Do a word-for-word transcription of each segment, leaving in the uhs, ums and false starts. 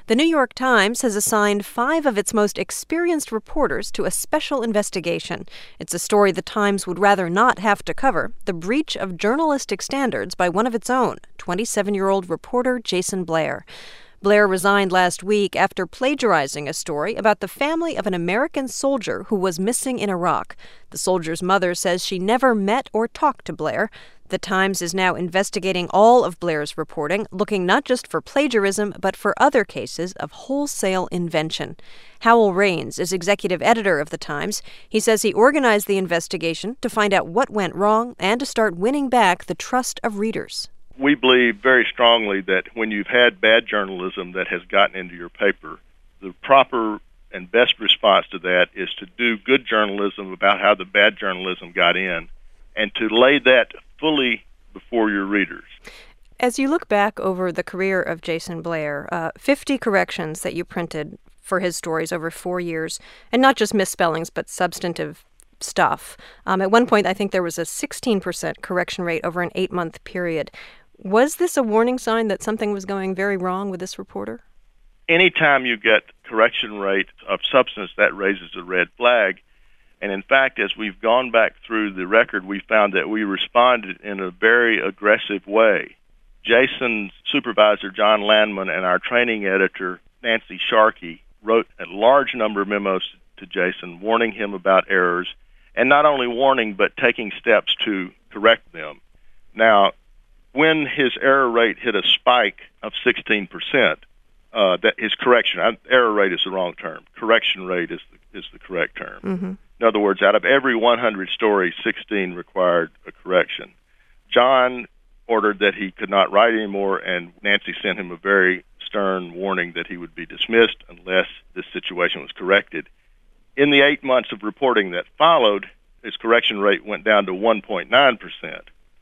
The New York Times has assigned five of its most experienced reporters to a special investigation. It's a story the Times would rather not have to cover, the breach of journalistic standards by one of its own, twenty-seven-year-old reporter Jayson Blair. Blair resigned last week after plagiarizing a story about the family of an American soldier who was missing in Iraq. The soldier's mother says she never met or talked to Blair. The Times is now investigating all of Blair's reporting, looking not just for plagiarism, but for other cases of wholesale invention. Howell Raines is executive editor of The Times. He says he organized the investigation to find out what went wrong and to start winning back the trust of readers. We believe very strongly that when you've had bad journalism that has gotten into your paper, the proper and best response to that is to do good journalism about how the bad journalism got in and to lay that fully before your readers. As you look back over the career of Jayson Blair, uh, fifty corrections that you printed for his stories over four years, and not just misspellings, but substantive stuff. Um, at one point, I think there was a sixteen percent correction rate over an eight-month period. Was this a warning sign that something was going very wrong with this reporter? Anytime you get correction rate of substance, that raises a red flag. And in fact, as we've gone back through the record, we found that we responded in a very aggressive way. Jayson's supervisor, John Landman, and our training editor, Nancy Sharkey, wrote a large number of memos to Jayson warning him about errors, and not only warning, but taking steps to correct them. Now, when his error rate hit a spike of sixteen percent, uh, that his correction, error rate is the wrong term, correction rate is the, is the correct term. Mm-hmm. In other words, out of every one hundred stories, sixteen required a correction. John ordered that he could not write anymore, and Nancy sent him a very stern warning that he would be dismissed unless this situation was corrected. In the eight months of reporting that followed, his correction rate went down to one point nine percent.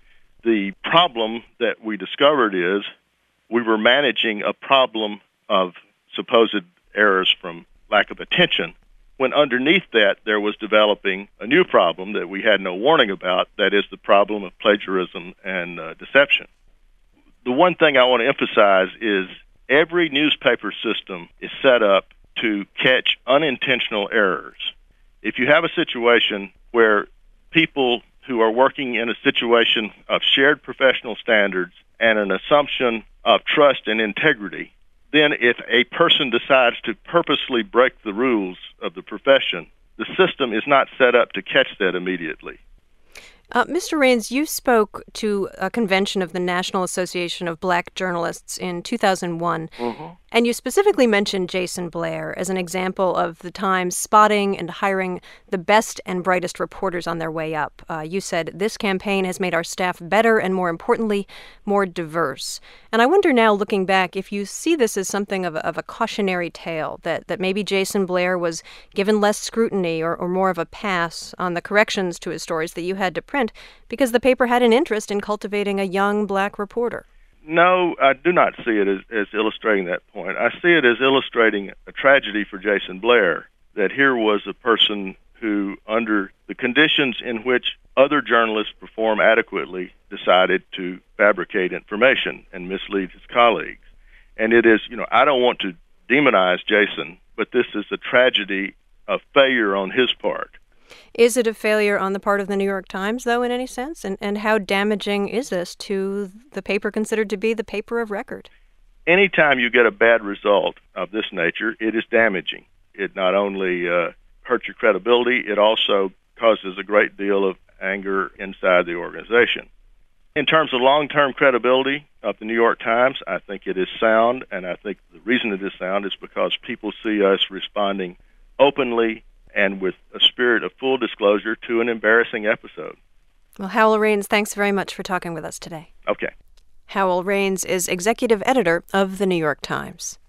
The problem that we discovered is we were managing a problem of supposed errors from lack of attention, when underneath that there was developing a new problem that we had no warning about, that is the problem of plagiarism and uh, deception. The one thing I want to emphasize is every newspaper system is set up to catch unintentional errors. If you have a situation where people who are working in a situation of shared professional standards and an assumption of trust and integrity, then if a person decides to purposely break the rules of the profession, the system is not set up to catch that immediately. Uh, Mister Raines, you spoke to a convention of the National Association of Black Journalists in two thousand one, mm-hmm. and you specifically mentioned Jayson Blair as an example of the Times spotting and hiring the best and brightest reporters on their way up. Uh, you said, this campaign has made our staff better and, more importantly, more diverse. And I wonder now, looking back, if you see this as something of a, of a cautionary tale, that, that maybe Jayson Blair was given less scrutiny or, or more of a pass on the corrections to his stories that you had to print because the paper had an interest in cultivating a young black reporter. No, I do not see it as, as illustrating that point. I see it as illustrating a tragedy for Jayson Blair, that here was a person who, under the conditions in which other journalists perform adequately, decided to fabricate information and mislead his colleagues. And it is, you know, I don't want to demonize Jayson, but this is a tragedy of failure on his part. Is it a failure on the part of the New York Times, though, in any sense? And, and how damaging is this to the paper considered to be the paper of record? Anytime you get a bad result of this nature, it is damaging. It not only uh, hurts your credibility, it also causes a great deal of anger inside the organization. In terms of long-term credibility of the New York Times, I think it is sound, and I think the reason it is sound is because people see us responding openly and with a spirit of full disclosure to an embarrassing episode. Well, Howell Raines, thanks very much for talking with us today. Okay. Howell Raines is executive editor of The New York Times.